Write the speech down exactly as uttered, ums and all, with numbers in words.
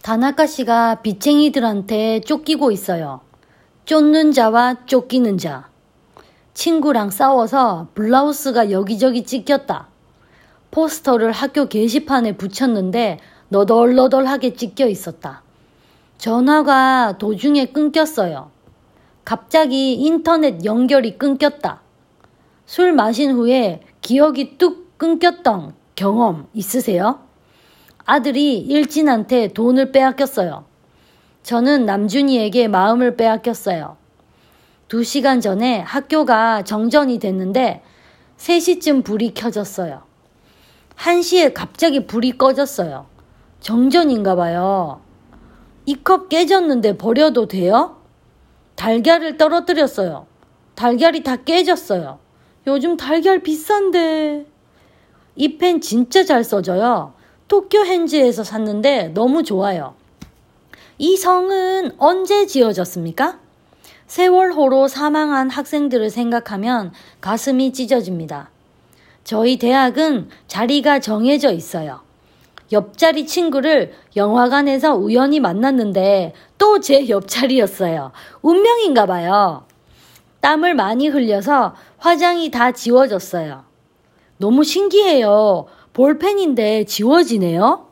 다나카 씨가 빚쟁이들한테 쫓기고 있어요. 쫓는 자와 쫓기는 자. 친구랑 싸워서 블라우스가 여기저기 찢겼다. 포스터를 학교 게시판에 붙였는데 너덜너덜하게 찢겨 있었다. 전화가 도중에 끊겼어요. 갑자기 인터넷 연결이 끊겼다. 술 마신 후에 기억이 뚝 끊겼던 경험 있으세요? 아들이 일진한테 돈을 빼앗겼어요. 저는 남준이에게 마음을 빼앗겼어요. 두 시간 전에 학교가 정전이 됐는데 세 시쯤 불이 켜졌어요. 한 시에 갑자기 불이 꺼졌어요. 정전인가 봐요. 이 컵 깨졌는데 버려도 돼요? 달걀을 떨어뜨렸어요. 달걀이 다 깨졌어요. 요즘 달걀 비싼데. 이 펜 진짜 잘 써져요. 도쿄 핸즈에서 샀는데 너무 좋아요. 이 성은 언제 지어졌습니까? 세월호로 사망한 학생들을 생각하면 가슴이 찢어집니다. 저희 대학은 자리가 정해져 있어요. 옆자리 친구를 영화관에서 우연히 만났는데 또 제 옆자리였어요. 운명인가 봐요. 땀을 많이 흘려서 화장이 다 지워졌어요. 너무 신기해요. 볼펜인데 지워지네요.